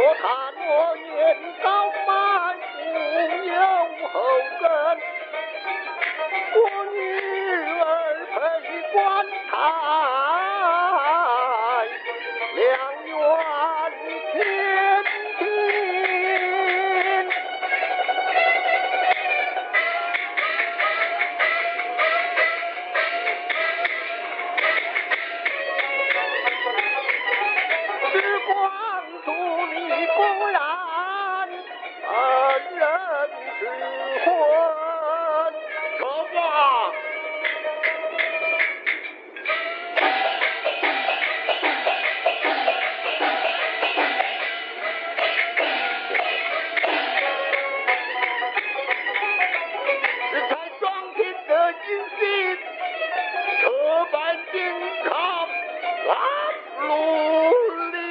我看我年高迈，无有后根，我女儿配官台，良缘天庭。时光处理不然，人之魂。说话。是才双天的金星，车板金康拉路里。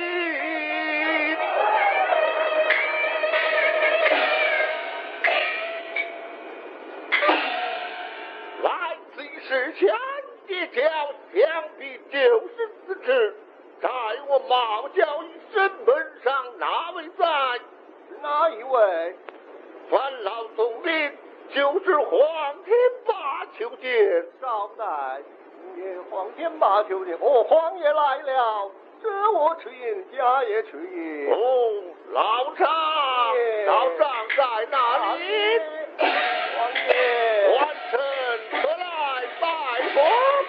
来此事前结交，想必就是此事。在我冒教于身份上，哪位在？是哪一位？范老总兵，就是黄天霸求见。少待，也黄天霸求见。哦，黄爷来了，这我吃饮，家也吃饮。哦，老丈，老丈在哪里？黄爷，万臣可来拜访。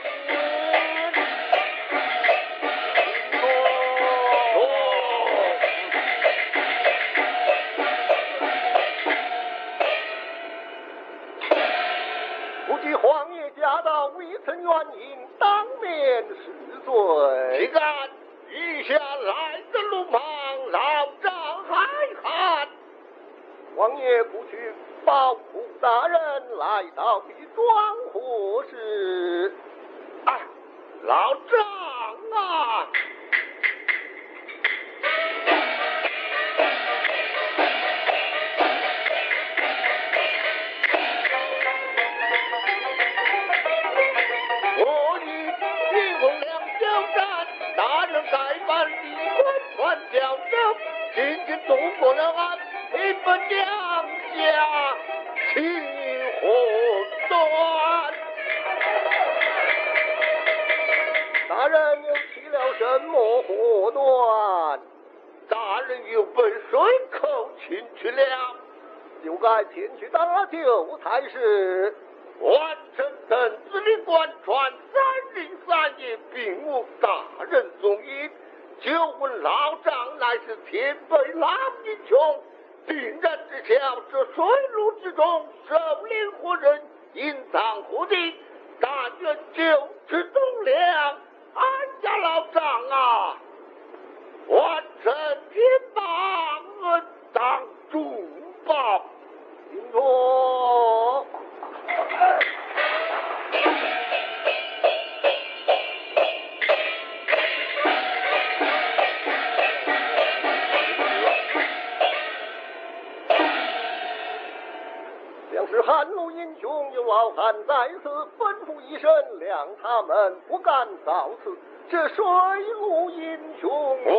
估计黄爷驾到，未曾原因，当面示罪。岂敢余下来的路旁，老丈还喊。王爷不去保护大人，来到底装何事？啊，老丈啊！我与李公良交战，大人该办理官传交手，今天渡过了岸，平本江下情何断？大人又起了什么祸端？大人又被水口擒去了，就该前去搭救才是。完成等司令官传303夜，并无大人踪影。就问老丈，乃是天北老英雄，定然知晓这水路之中，首领何人，隐藏何地？但愿就此动了，安家老丈啊！完成天霸，恩当重报。听说。两是汉路英雄，有老汉在此，吩咐一声，谅他们不敢造次。这水路英雄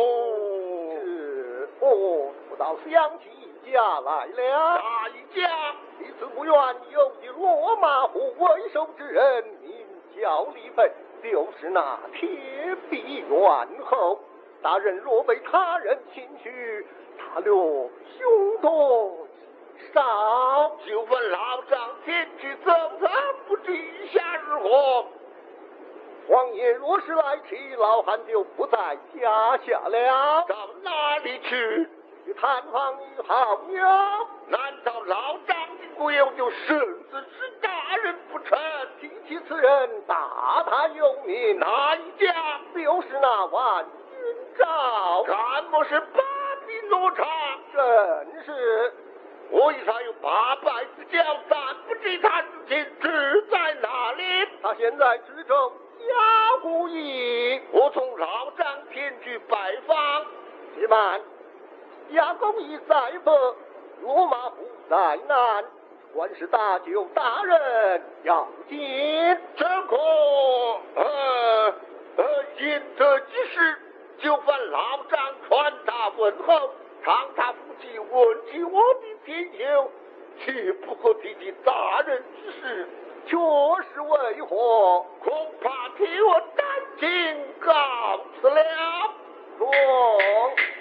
是我倒想起一家来了。哪一家？离此不远有一罗马虎为首之人，名叫李飞，就是那铁臂猿猴。大人若被他人侵去，他略凶多少，就问老丈前去走走，不知以下如何？王爷若是来迟，老汉就不在家下了。到哪里去？去探访你好友。难道老丈的故友就生子是大人不成？提起此人，大他有名。哪一家？就是那万金兆。敢不是八臂罗刹？正是。我与他有800之交，但不知他之前志在哪里。他现在知州衙户尹，我从老丈前去拜访。且慢，衙公已在北，罗马虎在南，官是大救大人要紧。这可因这之事，就烦老丈传达问候。 常大夫妻问起我的前情，却不可提及杀人之事，确是为何？恐怕替我担惊告辞了。说。